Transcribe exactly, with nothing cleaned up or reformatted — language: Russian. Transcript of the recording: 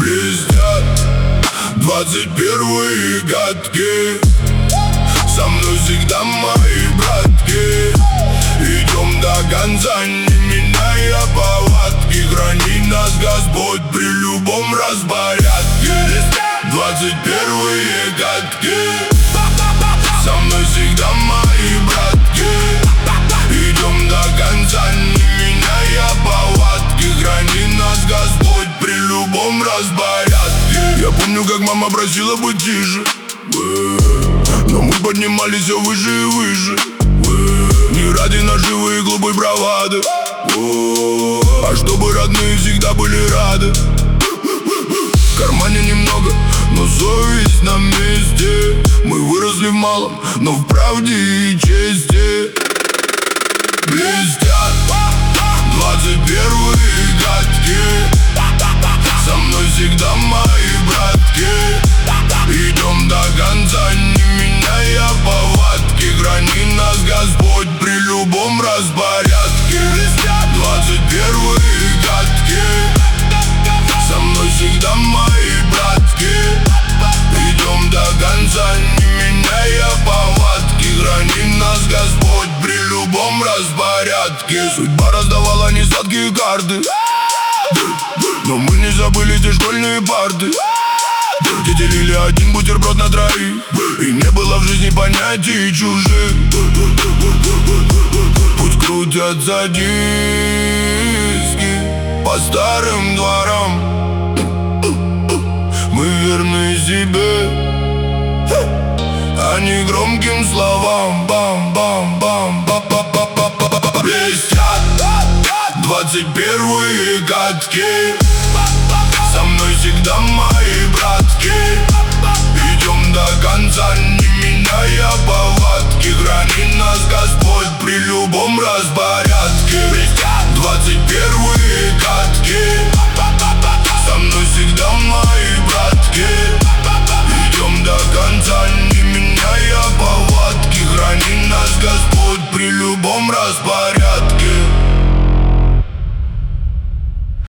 Блестят двадцать первые гадки. Со мной всегда мои братки. Идем до конца, не меняя повадки. Храни нас Господь при любом разборядке. Двадцать первые гадки. Со мной всегда мои братки. Идем до конца, не меняя повадки. Храни нас Господь при любом разборядке. Я помню, как мама просила быть тише, но мы поднимались все выше и выше. Не ради наживы и глупой бравады, а чтобы родные всегда были рады. В кармане немного, но совесть на месте. Мы выросли в малом, но в правде и чести. Блестят двадцать первые гадки. Со мной всегда мои братки. Идем до конца, не меняя повадки. Храни нас Господь при любом разборядке. Двадцать первые гадки. Со мной всегда мои братки. Идем до конца, не меняя повадки. Храни нас Господь при любом разборядке. Судьба раздавала несладкие карты, но мы не забыли те школьные парты, где делили один бутерброд на троих, и не было в жизни понятий чужих. Пусть крутятся диски по старым дворам, мы верны себе, а не громким словам. Бам-бам-бам. Блестят двадцать первые гадки. Со мной всегда мои братки. Идем до конца, не меняя повадки.